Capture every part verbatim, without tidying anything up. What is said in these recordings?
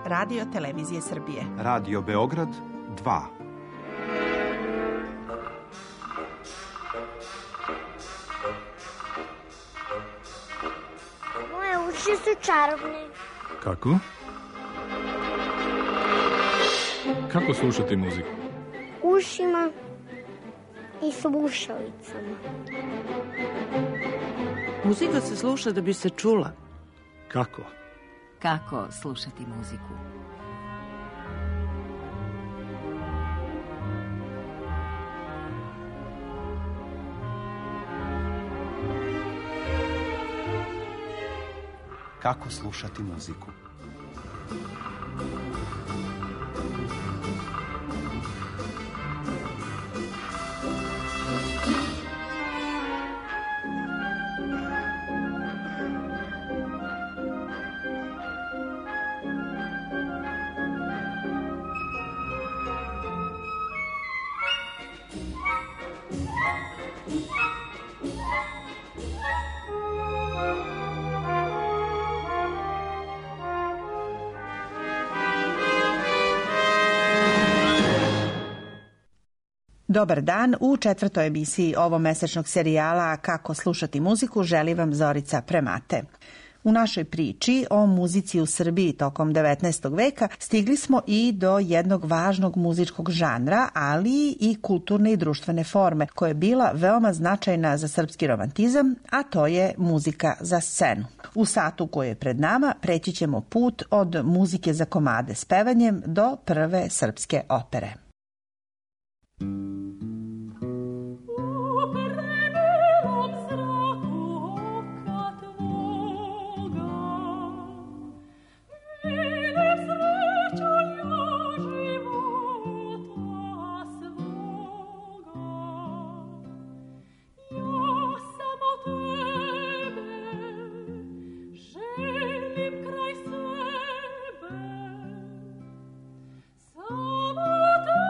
Radio Televizije Srbije. Radio Beograd dva. Moje uši su čarobne. Kako? Kako slušati muziku? Ušima i slušalicama. Muzika se sluša da bi se čula. Kako? Kako slušati muziku? Kako slušati muziku? Dobar dan, u četvrtoj emisiji ovomesečnog serijala Kako slušati muziku želi vam Zorica Premate. U našoj priči o muzici u Srbiji tokom devetnaestog veka stigli smo i do jednog važnog muzičkog žanra, ali i kulturne i društvene forme koja je bila veoma značajna za srpski romantizam, a to je muzika za scenu. U satu koji je pred nama preći ćemo put od muzike za komade s pevanjem do prve srpske opere. Samo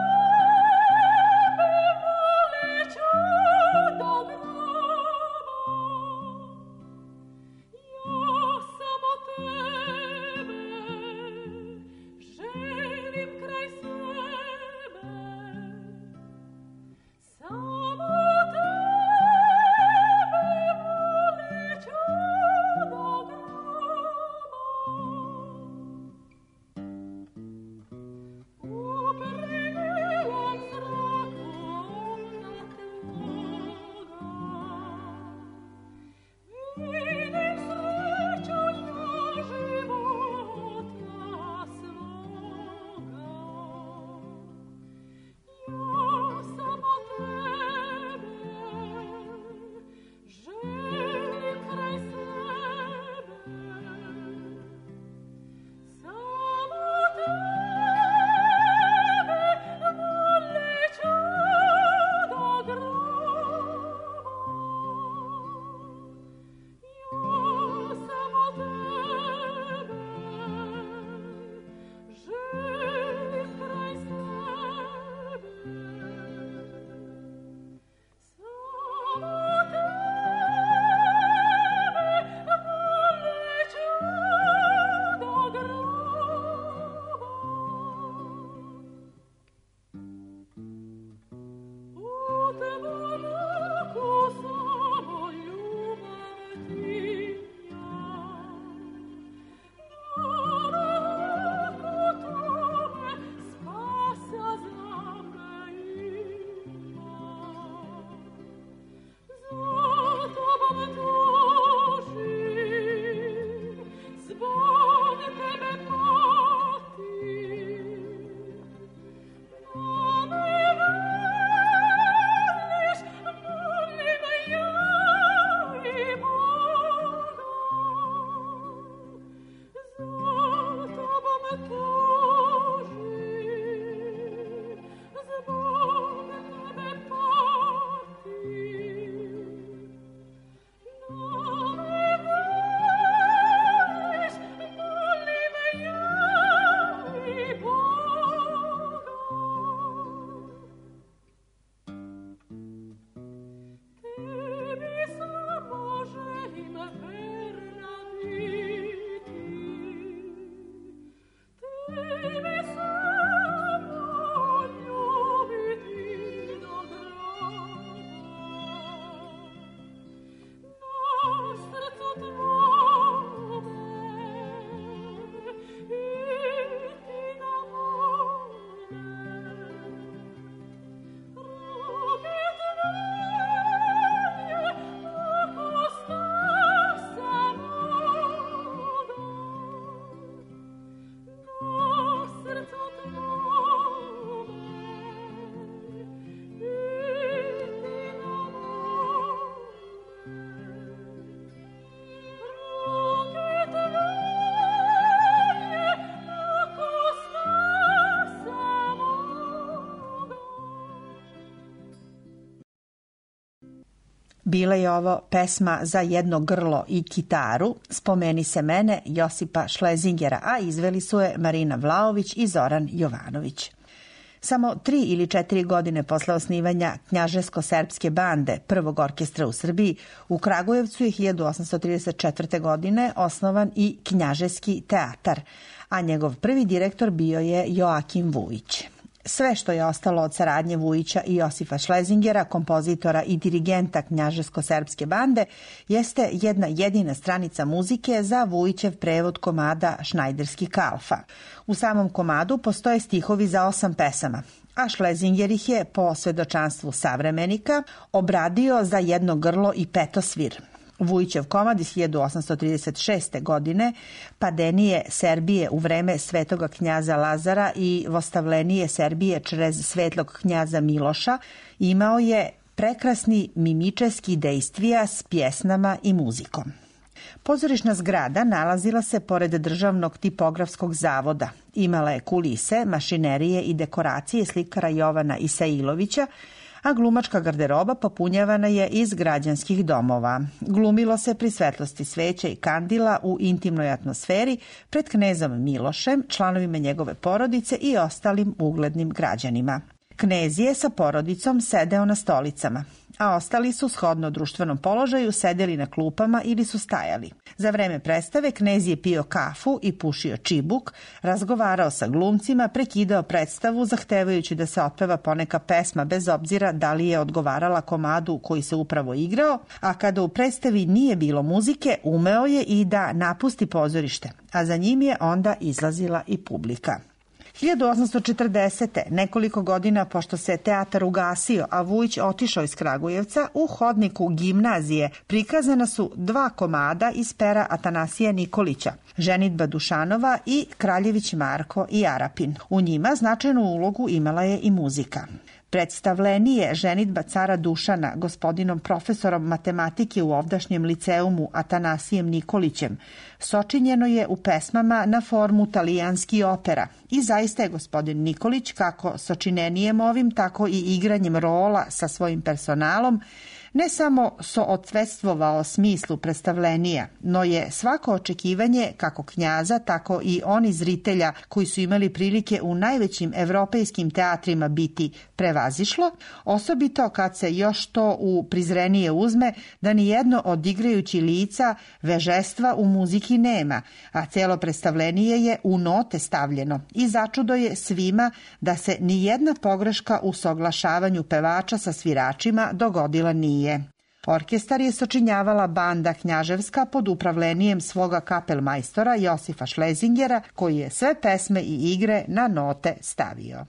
Bila je ovo pesma za jedno grlo i kitaru, Spomeni se mene, Josipa Šlezingera, a izveli su je Marina Vlaović i Zoran Jovanović. Samo tri ili četiri godine posle osnivanja Knjaževsko-serbske bande, prvog orkestra u Srbiji, u Kragujevcu je hiljadu osamsto trideset četvrte. godine osnovan i Knjaževski teatar, a njegov prvi direktor bio je Joakim Vujić. Sve što je ostalo od saradnje Vujića i Josipa Šlezingera, kompozitora i dirigenta Knjaževsko-serbske bande, jeste jedna jedina stranica muzike za Vujićev prevod komada Šnajderski kalfa. U samom komadu postoje stihovi za osam pesama, a Šlezinger ih je, po svedočanstvu savremenika, obradio za jedno grlo i petosvir. Vujićev komad iz hiljadu osamsto trideset šeste. godine, Padenije Serbije u vreme svetoga knjaza Lazara i Vostavlenije Serbije črez svetlog knjaza Miloša, imao je prekrasni mimičeski dejstvija s pjesnama i muzikom. Pozorišna zgrada nalazila se pored Državnog tipografskog zavoda. Imala je kulise, mašinerije i dekoracije slikara Jovana Isailovića, a glumačka garderoba popunjavana je iz građanskih domova. Glumilo se pri svetlosti sveća i kandila u intimnoj atmosferi pred knezom Milošem, članovima njegove porodice i ostalim uglednim građanima. Knez je sa porodicom sedeo na stolicama, a ostali su shodno društvenom položaju sedeli na klupama ili su stajali. Za vreme predstave knez je pio kafu i pušio čibuk, razgovarao sa glumcima, prekidao predstavu zahtevajući da se otpeva poneka pesma bez obzira da li je odgovarala komadu koji se upravo igrao, a kada u predstavi nije bilo muzike, umeo je i da napusti pozorište, a za njim je onda izlazila i publika. hiljadu osamsto četrdesete. nekoliko godina pošto se teatar ugasio, a Vujić otišao iz Kragujevca, u hodniku gimnazije prikazana su dva komada iz pera Atanasija Nikolića, Ženidba Dušanova i Kraljević Marko i Arapin. U njima značajnu ulogu imala je i muzika. Predstavlenije Ženidba cara Dušana gospodinom profesorom matematike u ovdašnjem liceumu Atanasijem Nikolićem sočinjeno je u pesmama na formu talijanski opera i zaista je gospodin Nikolić kako sočinenijem ovim, tako i igranjem rola sa svojim personalom ne samo soodsvetstvovao smislu predstavlenija, no je svako očekivanje kako knjaza, tako i oni zritelja koji su imali prilike u najvećim evropejskim teatrima biti prevazišlo, osobito kad se još to u prizrenije uzme da nijedno od igrajući lica vežestva u muziki nema, a celo predstavlenije je u note stavljeno i začudo je svima da se nijedna pogreška u soglašavanju pevača sa sviračima dogodila nije. Orkestar je sočinjavala banda Knjaževska pod upravlenijem svoga kapelmajstora Josipa Šlezingera, koji je sve pesme i igre na note stavio.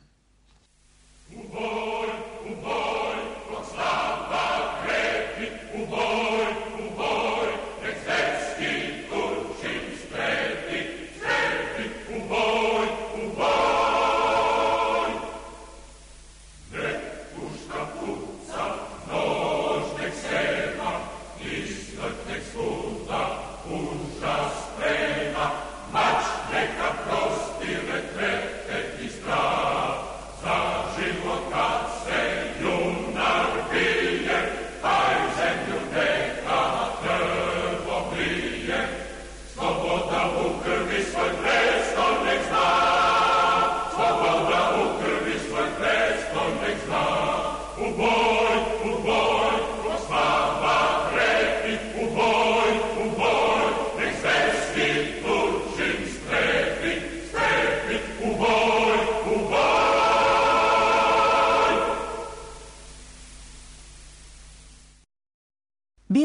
Za život kad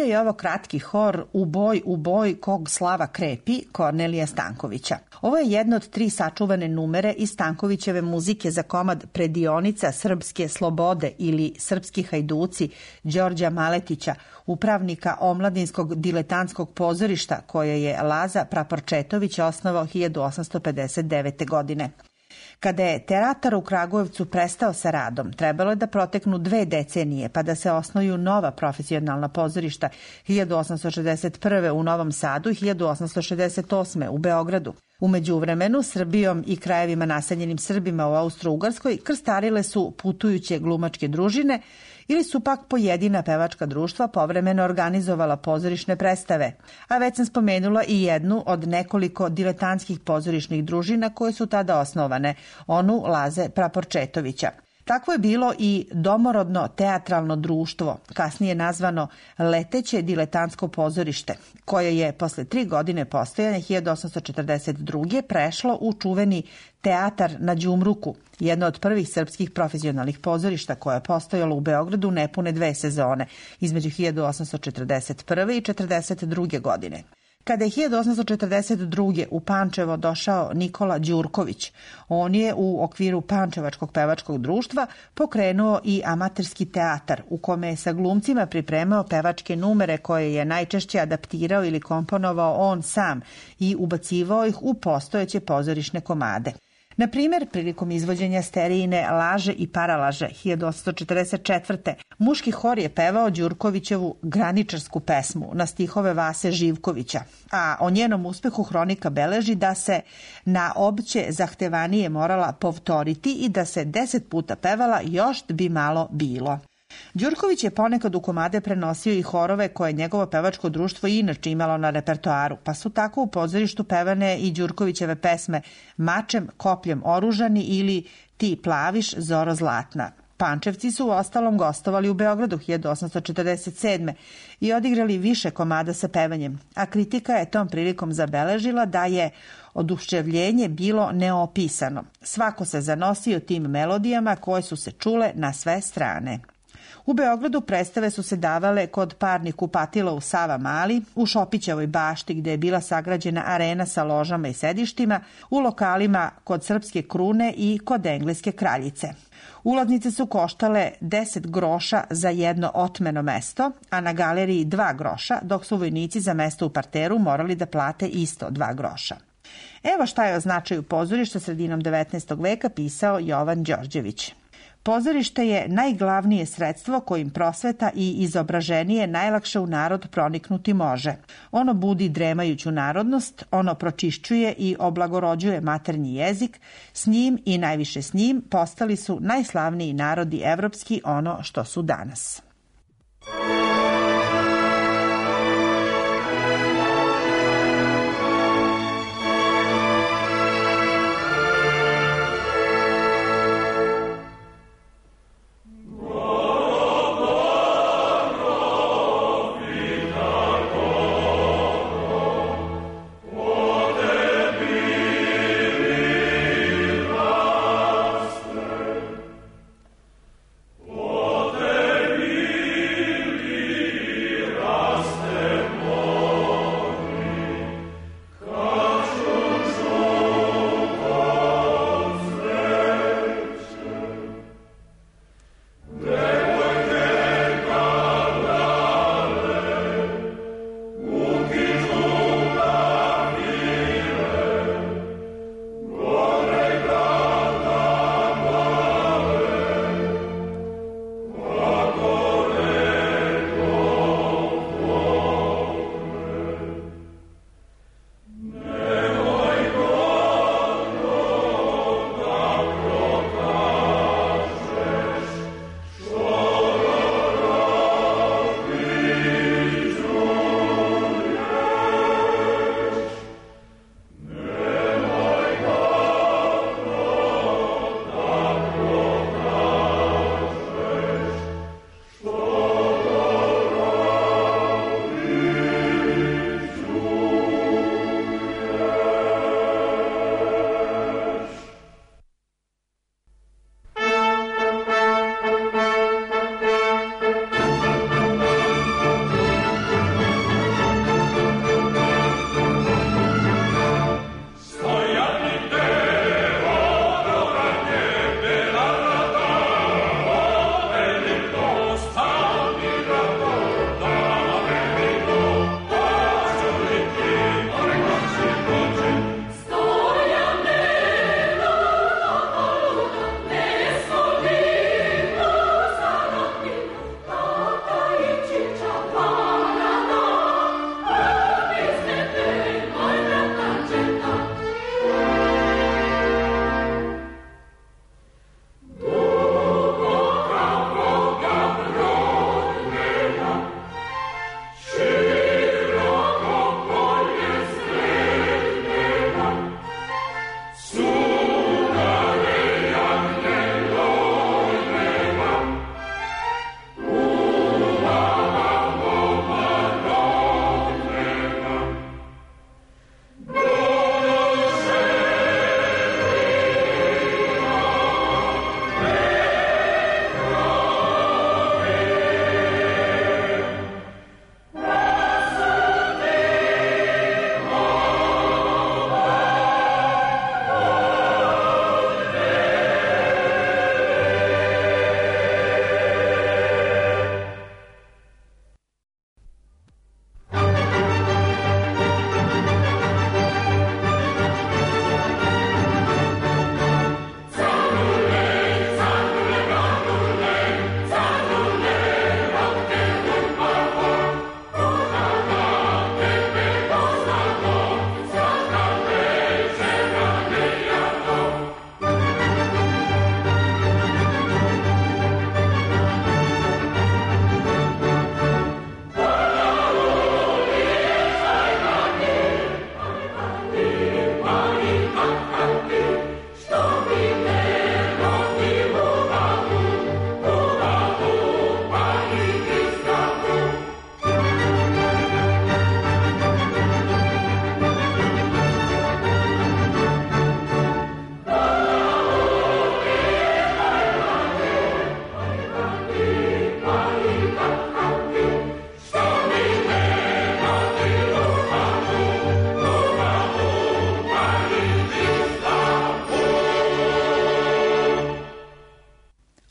Bio je ovo kratki hor U boj, u boj, kog slava krepi Kornelija Stankovića. Ovo je jedna od tri sačuvane numere iz Stankovićeve muzike za komad Predionica srpske slobode ili Srpski hajduci Đorđa Maletića, upravnika omladinskog diletantskog pozorišta koje je Laza Praporčetović osnovao hiljadu osamsto pedeset devete. godine. Kada je teatar u Kragujevcu prestao sa radom, trebalo je da proteknu dve decenije pa da se osnuju nova profesionalna pozorišta hiljadu osamsto šezdeset prve. u Novom Sadu i hiljadu osamsto šezdeset osme. u Beogradu. U međuvremenu, Srbijom i krajevima naseljenim Srbima u Austro-Ugarskoj krstarile su putujuće glumačke družine ili su pak pojedina pevačka društva povremeno organizovala pozorišne predstave. A već sam spomenula i jednu od nekoliko diletantskih pozorišnih družina koje su tada osnovane, onu Laze Praporčetovića. Takvo je bilo i domorodno teatralno društvo, kasnije nazvano Leteće diletantsko pozorište, koje je posle tri godine postojanja hiljadu osamsto četrdeset druge. prešlo u čuveni Teatar na Đumruku, jedno od prvih srpskih profesionalnih pozorišta koje je postojalo u Beogradu nepune dve sezone, između hiljadu osamsto četrdeset prve. i četrdeset druge. godine. Kada je hiljadu osamsto četrdeset druge. u Pančevo došao Nikola Đurković, on je u okviru Pančevačkog pevačkog društva pokrenuo i amaterski teatar u kome je sa glumcima pripremao pevačke numere koje je najčešće adaptirao ili komponovao on sam i ubacivao ih u postojeće pozorišne komade. Na primjer, prilikom izvođenja Sterijine Laže i paralaže hiljadu osamsto četrdeset četvrte. muški hor je pevao Đurkovićevu graničarsku pesmu na stihove Vase Živkovića, a o njenom uspehu hronika beleži da se na opće zahtevanije morala povtoriti i da se deset puta pevala još bi malo bilo. Đurković je ponekad u komade prenosio i horove koje njegovo pevačko društvo inače imalo na repertoaru, pa su tako u pozorištu pevane i Đurkovićeve pesme Mačem, kopljem oružani ili Ti plaviš, zoro zlatna. Pančevci su u ostalom gostovali u Beogradu hiljadu osamsto četrdeset sedme. i odigrali više komada sa pevanjem, a kritika je tom prilikom zabeležila da je oduševljenje bilo neopisano. Svako se zanosio tim melodijama koje su se čule na sve strane. U Beogradu predstave su se davale kod parnih kupatila u Sava Mali, u Šopićevoj bašti gde je bila sagrađena arena sa ložama i sedištima, u lokalima kod Srpske krune i kod Engleske kraljice. Ulaznice su koštale deset groša za jedno otmeno mesto, a na galeriji dva groša, dok su vojnici za mesto u parteru morali da plate isto dva groša. Evo šta je o značaju pozorišta sredinom devetnaestog veka pisao Jovan Đorđević. Pozorište je najglavnije sredstvo kojim prosveta i izobraženije najlakše u narod proniknuti može. Ono budi dremajuću narodnost, ono pročišćuje i oblagorođuje maternji jezik, s njim i najviše s njim postali su najslavniji narodi evropski ono što su danas. What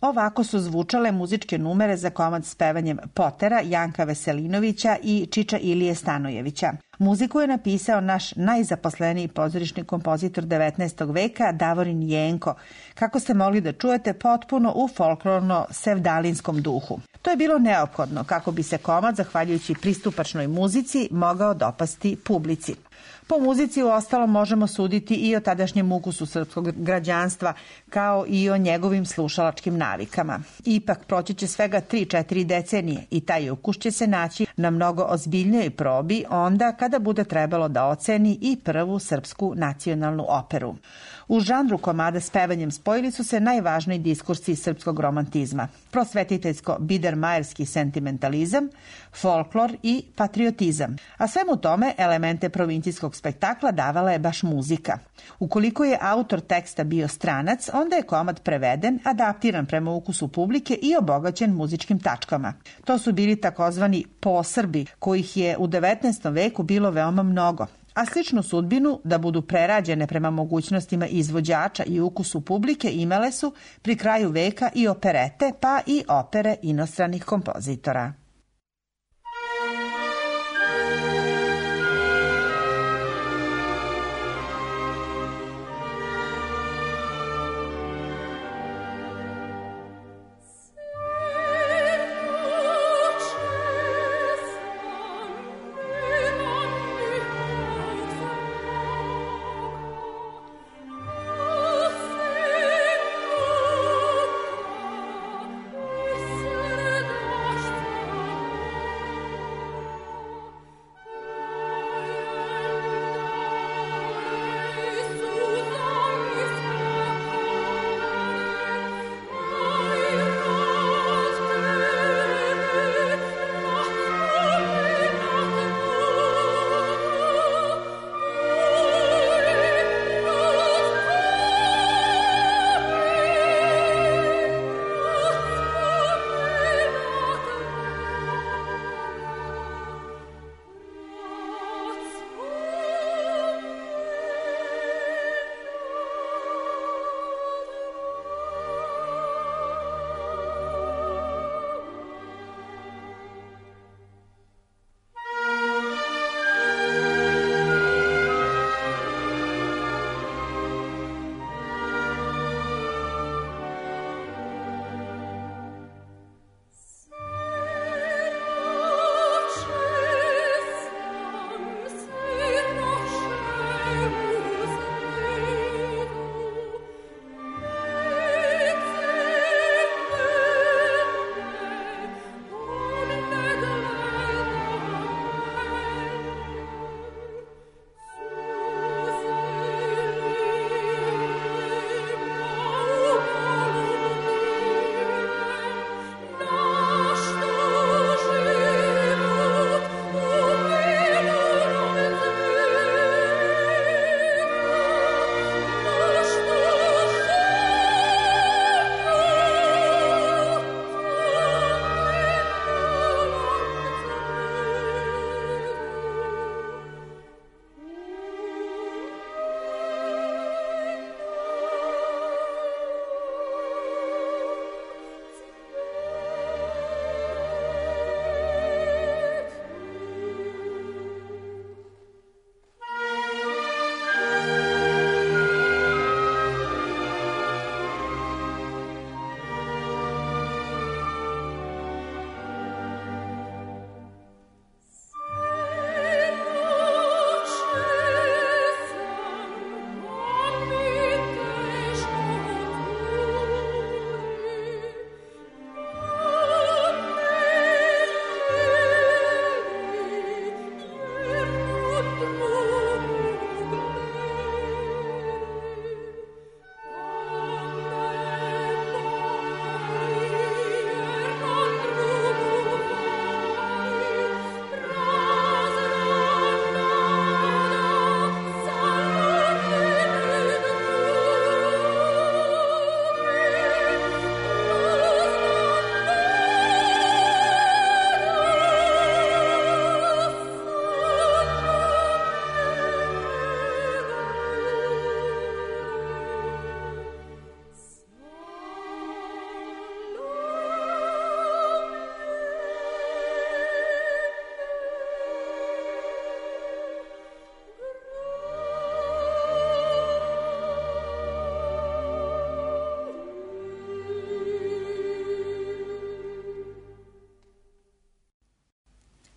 Ovako su zvučale muzičke numere za komad s pevanjem Potera, Janka Veselinovića i Čiča Ilije Stanojevića. Muziku je napisao naš najzaposleniji pozorišni kompozitor devetnaestog veka Davorin Jenko, kako ste mogli da čujete potpuno u folklorno-sevdalinskom duhu. To je bilo neophodno kako bi se komad, zahvaljujući pristupačnoj muzici, mogao dopasti publici. Po muzici u ostalom možemo suditi i o tadašnjem ukusu srpskog građanstva, kao i o njegovim slušalačkim navikama. Ipak proći će svega tri četiri decenije i taj ukus će se naći na mnogo ozbiljnijoj probi onda kada bude trebalo da oceni i prvu srpsku nacionalnu operu. U žanru komada s pevanjem spojili su se najvažniji diskursi srpskog romantizma, prosvetiteljsko-bidermajerski sentimentalizam, folklor i patriotizam. A svemu tome elemente provincijskog spektakla davala je baš muzika. Ukoliko je autor teksta bio stranac, onda je komad preveden, adaptiran prema ukusu publike i obogaćen muzičkim tačkama. To su bili takozvani posrbi, kojih je u devetnaestom veku bilo veoma mnogo. A sličnu sudbinu, da budu prerađene prema mogućnostima izvođača i ukusu publike, imale su pri kraju veka i operete, pa i opere inostranih kompozitora. Thank you.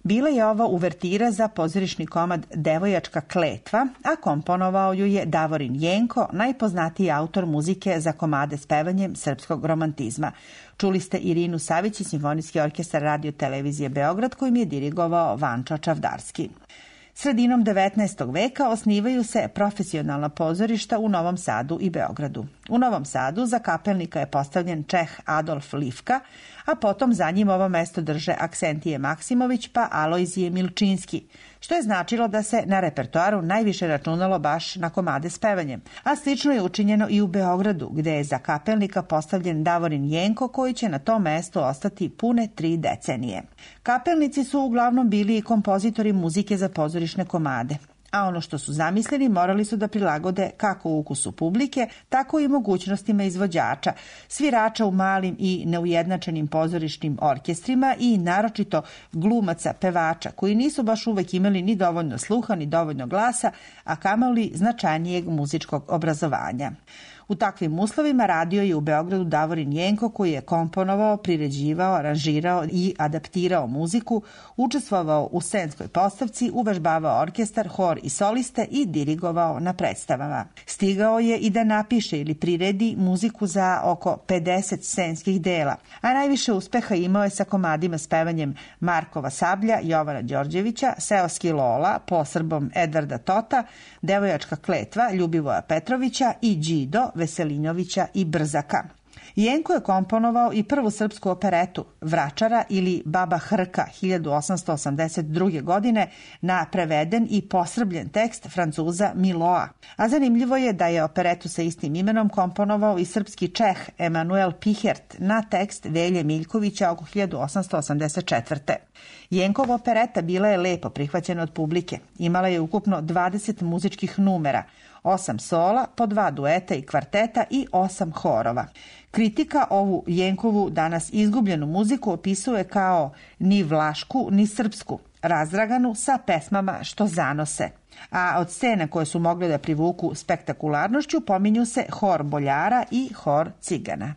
Bila je ovo uvertira za pozorišni komad Devojačka kletva, a komponovao ju je Davorin Jenko, najpoznatiji autor muzike za komade s pevanjem srpskog romantizma. Čuli ste Irinu Savić i Simfonijski orkestar Radio televizije Beograd, kojim je dirigovao Vančo Čavdarski. Sredinom devetnaestog veka osnivaju se profesionalna pozorišta u Novom Sadu i Beogradu. U Novom Sadu za kapelnika je postavljen Čeh Adolf Livka, a potom za njim ovo mesto drže Aksentije Maksimović pa Alojzije Milčinski, što je značilo da se na repertoaru najviše računalo baš na komade s pevanjem. A slično je učinjeno i u Beogradu, gde je za kapelnika postavljen Davorin Jenko, koji će na tom mestu ostati pune tri decenije. Kapelnici su uglavnom bili i kompozitori muzike za pozorišne komade, a ono što su zamislili morali su da prilagode kako ukusu publike, tako i mogućnostima izvođača, svirača u malim i neujednačenim pozorišnim orkestrima i naročito glumaca, pevača, koji nisu baš uvek imali ni dovoljno sluha, ni dovoljno glasa, a kamoli značajnijeg muzičkog obrazovanja. U takvim uslovima radio je u Beogradu Davorin Jenko, koji je komponovao, priređivao, aranžirao i adaptirao muziku, učestvovao u scenskoj postavci, uvežbavao orkestar, hor i soliste i dirigovao na predstavama. Stigao je i da napiše ili priredi muziku za oko pedeset scenskih dela, a najviše uspeha imao je sa komadima s pevanjem Markova Sablja, Jovana Đorđevića, Seoski Lola, po Srbom Edvarda Tota, Devojačka kletva Ljubivoja Petrovića i Đido Veselinovića i Brzaka. Jenko je komponovao i prvu srpsku operetu Vračara ili Baba Hrka hiljadu osamsto osamdeset druge. godine na preveden i posrbljen tekst Francuza Miloa. A zanimljivo je da je operetu sa istim imenom komponovao i srpski Čeh Emanuel Pihert na tekst Velje Miljkovića oko hiljadu osamsto osamdeset četvrte. Jenkova opereta bila je lepo prihvaćena od publike. Imala je ukupno dvadeset muzičkih numera, osam sola, po dva dueta i kvarteta i osam horova. Kritika ovu Jenkovu danas izgubljenu muziku opisuje kao ni vlašku ni srpsku, razdraganu sa pesmama što zanose. A od scena koje su mogle da privuku spektakularnošću pominju se hor boljara i hor cigana.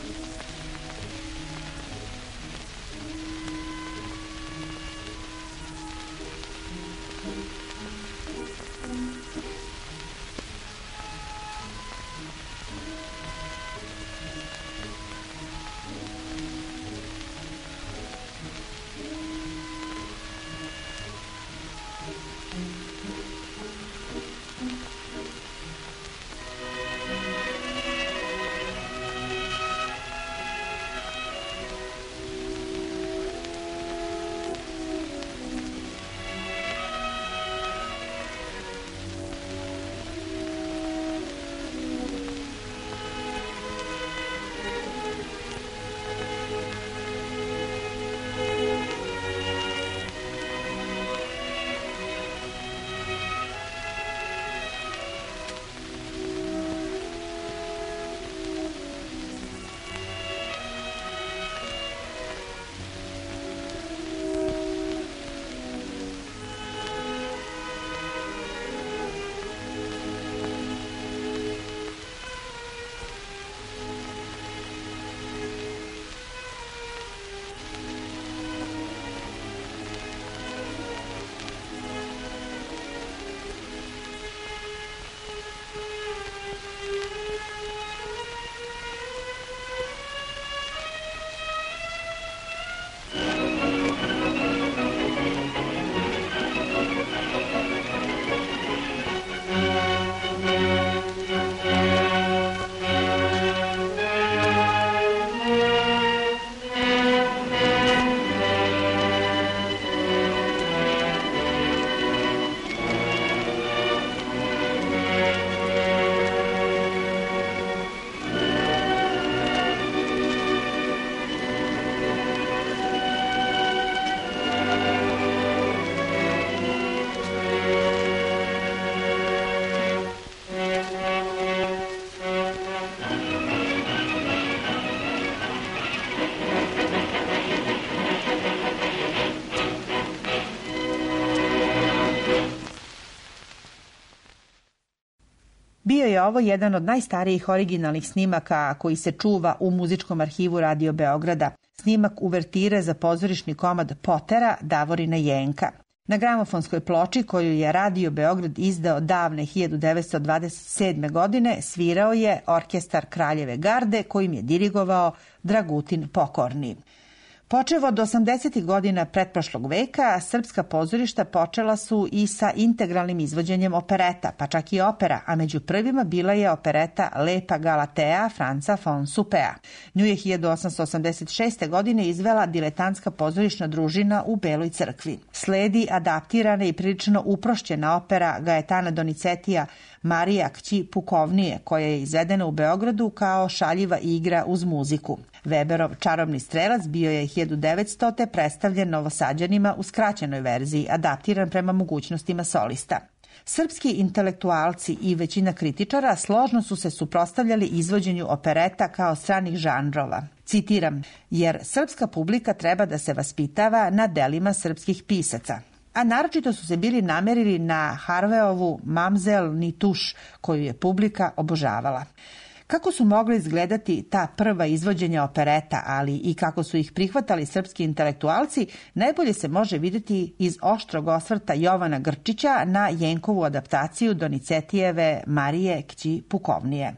Bio je ovo jedan od najstarijih originalnih snimaka koji se čuva u muzičkom arhivu Radio Beograda. Snimak uvertire za pozorišni komad Potera Davorina Jenka. Na gramofonskoj ploči koju je Radio Beograd izdao davne hiljadu devetsto dvadeset sedme. godine svirao je orkestar Kraljeve garde kojim je dirigovao Dragutin Pokorni. Počev od osamdesetih godina pretprošlog veka, srpska pozorišta počela su i sa integralnim izvođenjem opereta, pa čak i opera, a među prvima bila je opereta Lepa Galatea Franca von Suppea. Nju je hiljadu osamsto osamdeset šeste. godine izvela diletantska pozorišna družina u Beloj crkvi. Sledi adaptirana i prilično uprošćena opera Gajetana Donizetija Marija kći Pukovnije, koja je izvedena u Beogradu kao šaljiva igra uz muziku. Weberov Čarobni strelac bio je hiljadu devetstote. predstavljen Novosađanima u skraćenoj verziji, adaptiran prema mogućnostima solista. Srpski intelektualci i većina kritičara složno su se suprotstavljali izvođenju opereta kao stranih žanrova. Citiram, jer srpska publika treba da se vaspitava na delima srpskih pisaca. A naročito su se bili namerili na Harveovu Mamzel Nituš, koju je publika obožavala. Kako su mogli izgledati ta prva izvođenja opereta, ali i kako su ih prihvatali srpski intelektualci, najbolje se može vidjeti iz oštrog osvrta Jovana Grčića na Jenkovu adaptaciju Donizetijeve Marije kći Pukovnije.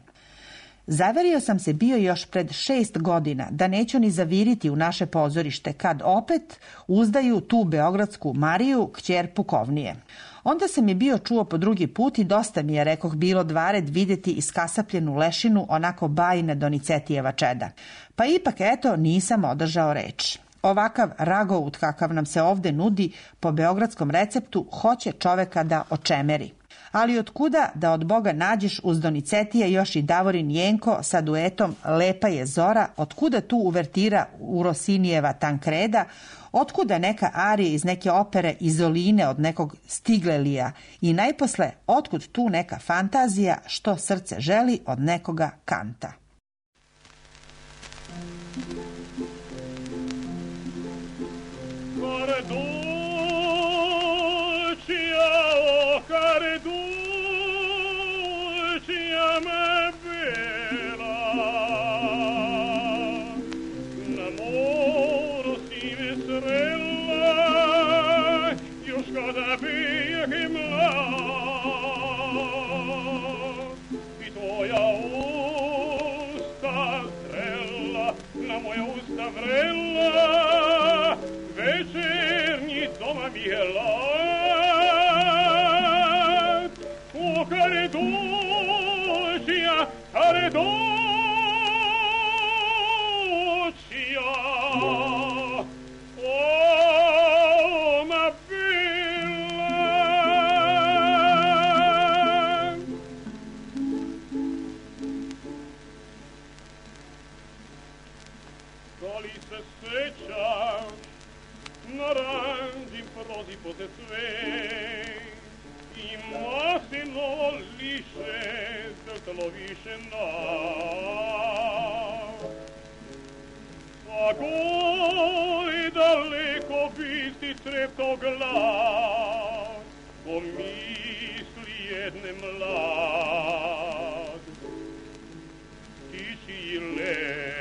Zaverio sam se bio još pred šest godina da neću ni zaviriti u naše pozorište kad opet uzdaju tu beogradsku Mariju kćer Pukovnije. Onda sam je bio čuo po drugi put i dosta mi je, rekoh, bilo dvared vidjeti iskasapljenu lešinu onako bajne Donizetijeva čeda. Pa ipak, eto, nisam održao reč. Ovakav ragout kakav nam se ovde nudi po beogradskom receptu hoće čoveka da očemeri. Ali otkuda da od Boga nađeš uz Donizetija još i Davorin Jenko sa duetom Lepa je zora, otkuda tu uvertira u Rosinijeva Tankreda, otkuda neka arija iz neke opere Izoline od nekog Stiglelija i najposle otkud tu neka fantazija što srce želi od nekoga Kanta. Carduccia me bella na moja usta vrela, večernji doma mi je lad. O, care ducia, care ducia, oh, ma bella. Coli se seća, naranđi prozi pote sve, i maslinovo liše, zrtalo više nas. Ako i daleko biti treptao glas, o misli jedne mlad, tiši let.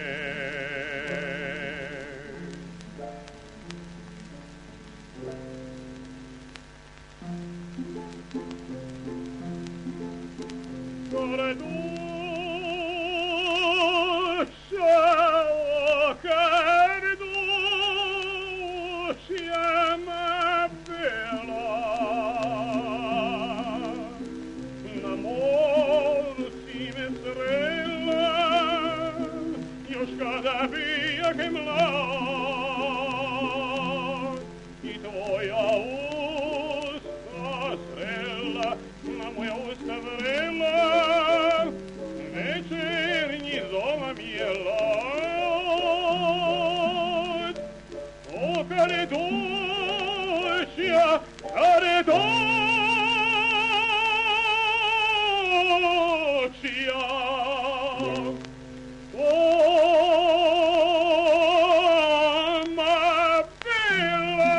Care duša, o care duša, ma bela, na moru si me srela, još kada bijake mlad, i tvoja usta srela, na moja usta vrela, večernji doma mi je lad. O, care duša, care duša, o, ma bella.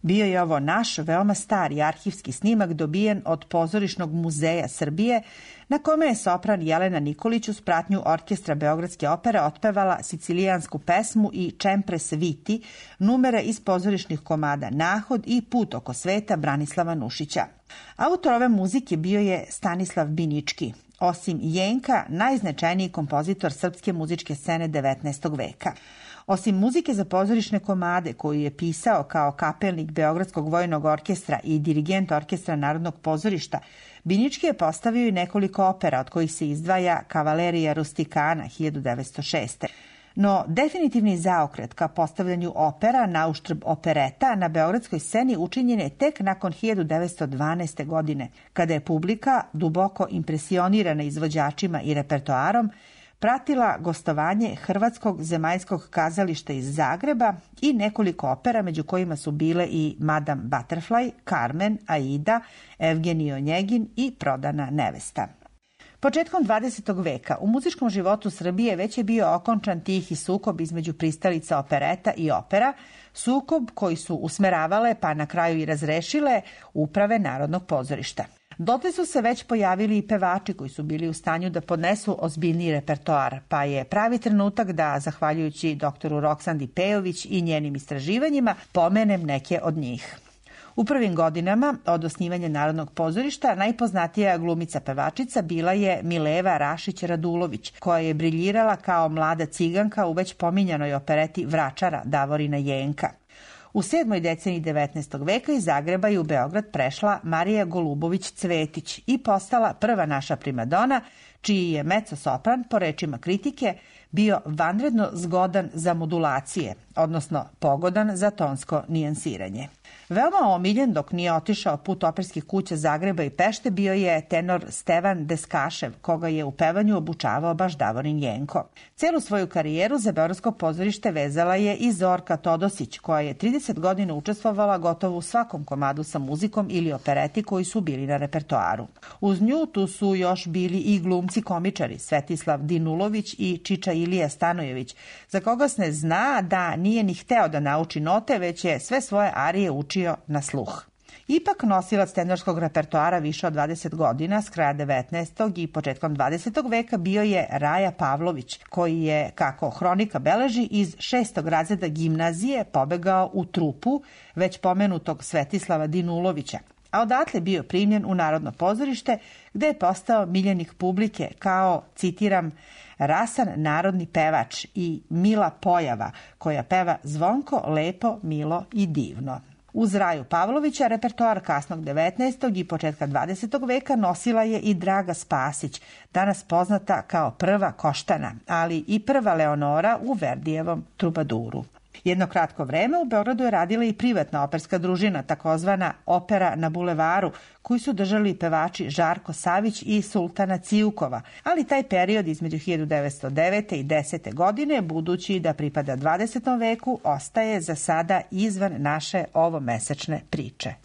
Bio je ovo naš veoma stari arhivski snimak dobijen od Pozorišnog muzeja Srbije, na kome je sopran Jelena Nikolić uz pratnju orkestra Beogradske opere otpevala sicilijansku pesmu i Čempres Viti, numere iz pozorišnih komada Nahod i Put oko sveta Branislava Nušića. Autor ove muzike bio je Stanislav Binički, osim Jenka, najznačajniji kompozitor srpske muzičke scene devetnaestog veka. Osim muzike za pozorišne komade koju je pisao kao kapelnik Beogradskog vojnog orkestra i dirigent Orkestra Narodnog pozorišta, Binički je postavio i nekoliko opera od kojih se izdvaja Kavalerija Rustikana hiljadu devetsto šeste. No, definitivni zaokret ka postavljanju opera na uštrb opereta na beogradskoj sceni učinjen je tek nakon hiljadu devetsto dvanaeste. godine, kada je publika, duboko impresionirana izvođačima i repertoarom, pratila gostovanje Hrvatskog zemaljskog kazališta iz Zagreba i nekoliko opera, među kojima su bile i Madame Butterfly, Carmen, Aida, Evgenij Onjegin i Prodana nevesta. Početkom dvadesetog veka u muzičkom životu Srbije već je bio okončan tihi sukob između pristalica opereta i opera, sukob koji su usmeravale pa na kraju i razrešile uprave Narodnog pozorišta. Dotle su se već pojavili i pevači koji su bili u stanju da podnesu ozbiljniji repertoar, pa je pravi trenutak da, zahvaljujući doktoru Roksandi Pejović i njenim istraživanjima, pomenem neke od njih. U prvim godinama od osnivanja Narodnog pozorišta najpoznatija glumica pevačica bila je Mileva Rašić-Radulović, koja je briljirala kao mlada ciganka u već pominjanoj opereti Vračara Davorina Jenka. U sedmoj deceniji devetnaestog veka iz Zagreba i u Beograd prešla Marija Golubović-Cvetić i postala prva naša primadona, čiji je mezzo-sopran, po rečima kritike, bio vanredno zgodan za modulacije, odnosno pogodan za tonsko nijansiranje. Veoma omiljen dok nije otišao put operskih kuća Zagreba i Pešte bio je tenor Stevan Deskašev, koga je u pevanju obučavao baš Davorin Jenko. Celu svoju karijeru za Beogradsko pozorište vezala je i Zorka Todosić, koja je trideset godina učestvovala gotovo u svakom komadu sa muzikom ili opereti koji su bili na repertoaru. Uz nju tu su još bili i glumci komičari Svetislav Dinulović i Čiča Ilija Stanojević, za koga se zna da nije ni hteo da nauči note, već je sve svoje arije učio na sluh. Ipak nosilac tenorskog repertoara više od dvadeset godina, s kraja devetnaestog i početkom dvadesetog veka bio je Raja Pavlović, koji je, kako hronika beleži, iz šestog razreda gimnazije pobegao u trupu već pomenutog Svetislava Dinulovića, a odatle bio primljen u Narodno pozorište, gde je postao miljenik publike kao, citiram, rasan narodni pevač i mila pojava koja peva zvonko, lepo, milo i divno. Uz Raju Pavlovića repertoar kasnog devetnaestog i početka dvadesetog veka nosila je i Draga Spasić, danas poznata kao prva Koštana, ali i prva Leonora u Verdijevom Trubaduru. Jedno kratko vreme u Beogradu je radila i privatna operska družina, takozvana Opera na bulevaru, koju su držali pevači Žarko Savić i Sultana Cijukova, ali taj period između hiljadu devetsto devete i desete. godine, budući da pripada dvadesetom veku, ostaje za sada izvan naše ovomesečne priče.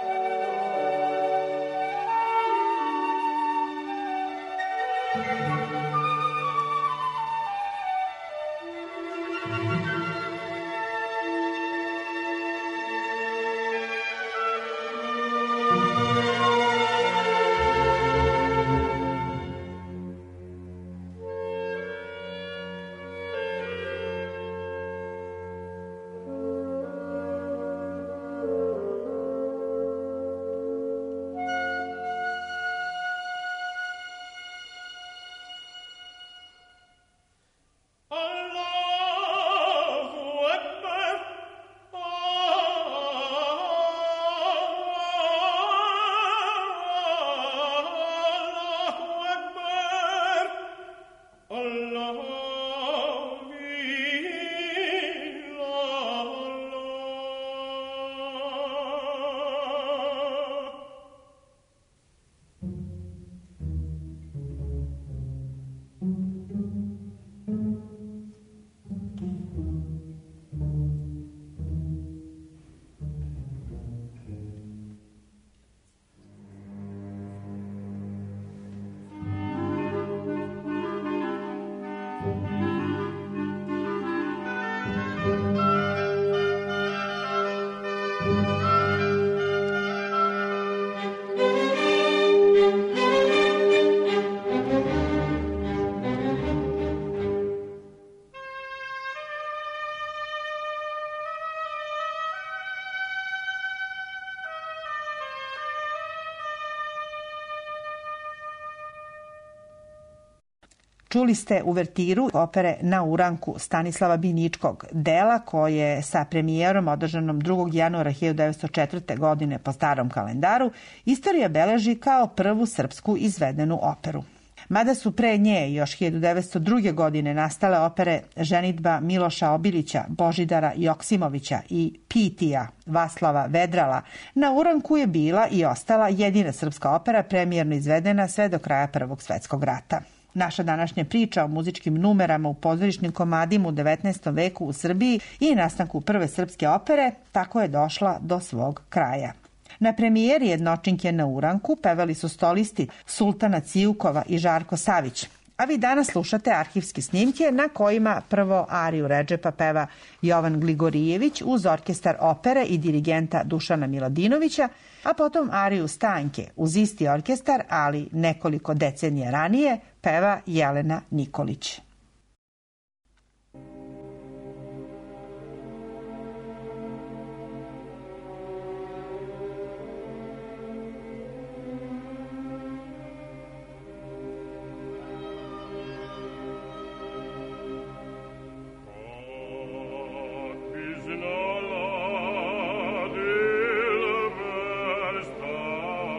Čuli ste uvertiru opere Na uranku Stanislava Biničkog, dela koje sa premijerom održanom drugog januara hiljadu devetsto četvrte. godine po starom kalendaru istorija beleži kao prvu srpsku izvedenu operu. Mada su pre nje još hiljadu devetsto druge. godine nastale opere Ženidba Miloša Obilića, Božidara Joksimovića i Pitija Vaslava Vedrala, Na uranku je bila i ostala jedina srpska opera premijerno izvedena sve do kraja Prvog svetskog rata. Naša današnja priča o muzičkim numerama u pozorišnim komadima u devetnaestom veku u Srbiji i nastanku prve srpske opere tako je došla do svog kraja. Na premijeri jednočinke Na uranku pevali su solisti Sultana Cijukova i Žarko Savić, a vi danas slušate arhivske snimke na kojima prvo ariju Redžepa peva Jovan Gligorijević uz orkestar opere i dirigenta Dušana Miladinovića, a potom ariju Stanjke uz isti orkestar, ali nekoliko decenija ranije, peva Jelena Nikolić.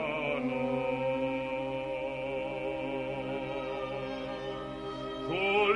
Oh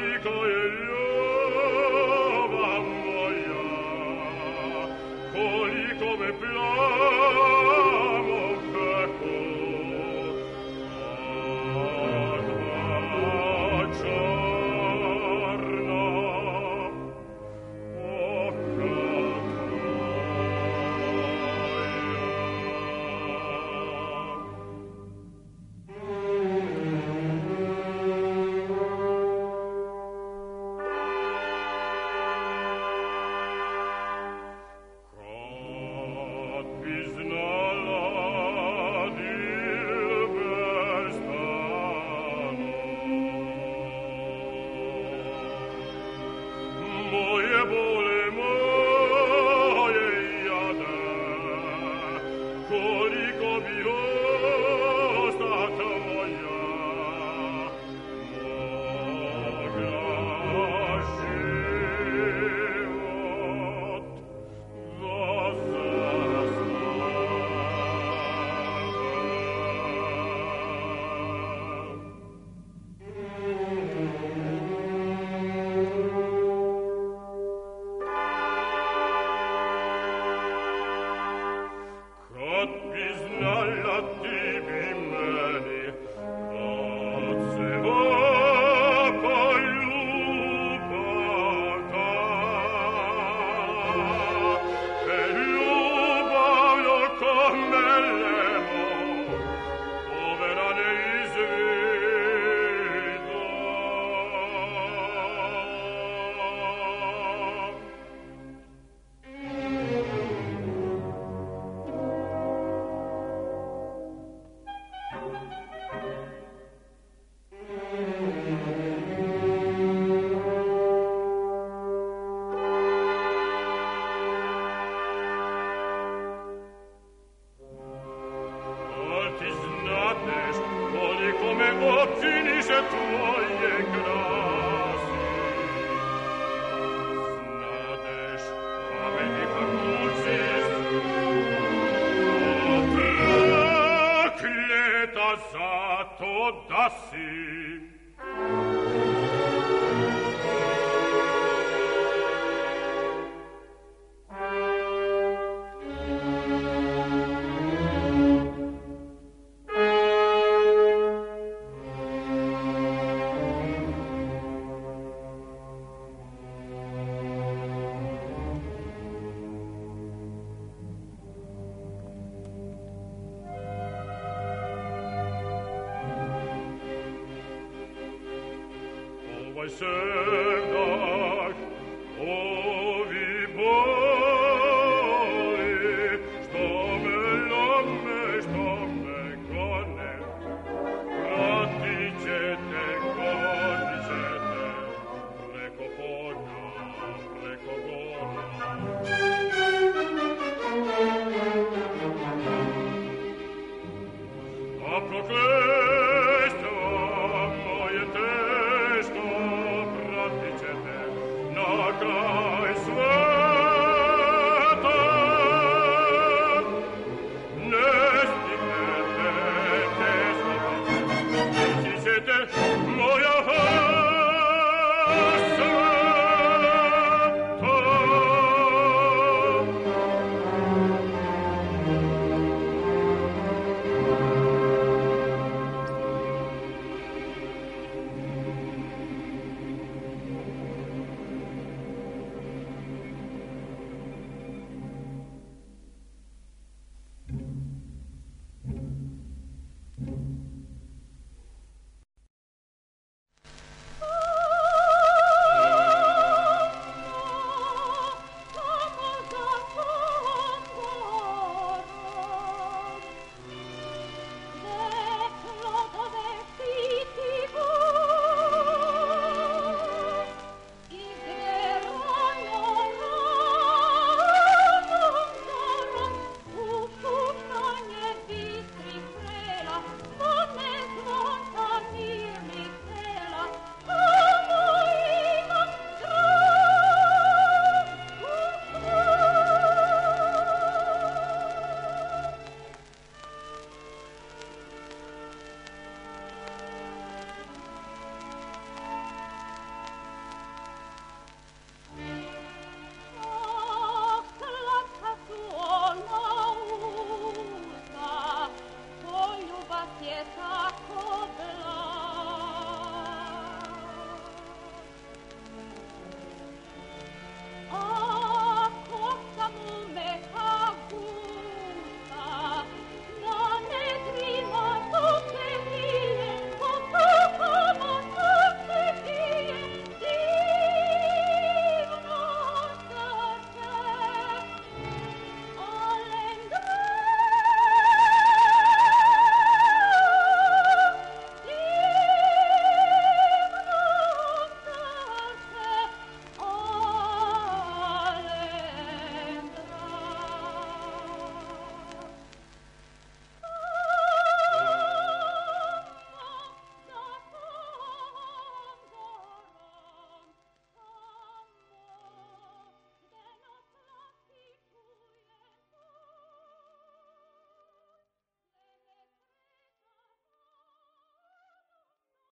me občiniše tvoje krasi. Znadeš, pa me ipak mučiš, o prokleta zato da si. Say